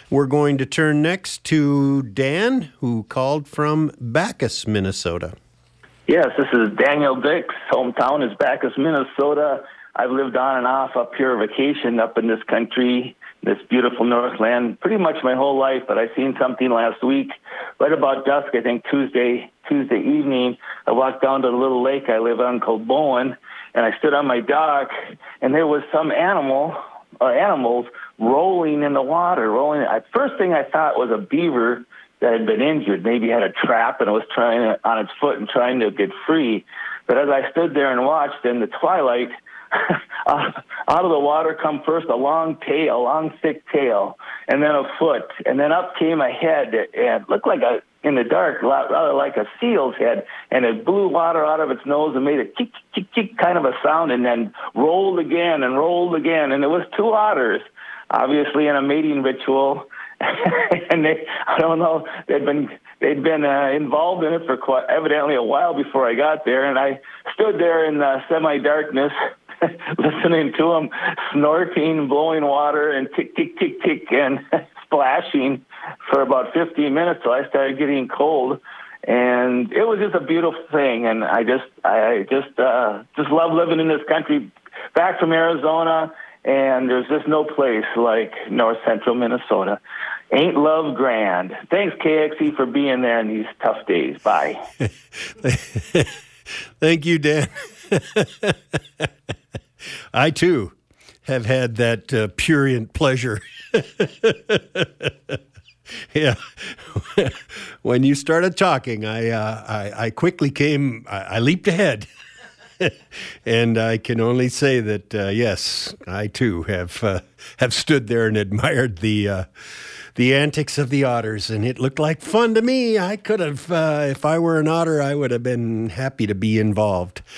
We're going to turn next to Dan, who called from Bacchus, Minnesota. Yes, this is Daniel Dix. Hometown is Bacchus, Minnesota. I've lived on and off up here, vacation up in this country, this beautiful Northland, pretty much my whole life. But I seen something last week, right about dusk, I think Tuesday evening. I walked down to the little lake I live on called Bowen, and I stood on my dock, and there was some animals rolling in the water, rolling. First thing I thought was a beaver that had been injured, maybe had a trap and was trying on its foot and trying to get free. But as I stood there and watched in the twilight, out of the water come first a long thick tail, and then a foot, and then up came a head, and looked like in the dark, rather like a seal's head, and it blew water out of its nose and made a kick, kick, kick kind of a sound, and then rolled again, and it was two otters, obviously in a mating ritual. And I don't know, they'd been involved in it for evidently a while before I got there, and I stood there in semi-darkness, listening to them snorting, blowing water, and tick, tick, tick, tick, and splashing for about 15 minutes till I started getting cold. And it was just a beautiful thing, and I just love living in this country. Back from Arizona. And there's just no place like north central Minnesota. Ain't love grand. Thanks, KXE, for being there in these tough days. Bye. Thank you, Dan. I, too, have had that prurient pleasure. Yeah. When you started talking, I quickly I leaped ahead. And I can only say that, yes, I too have stood there and admired the antics of the otters, and it looked like fun to me. I could have, if I were an otter, I would have been happy to be involved.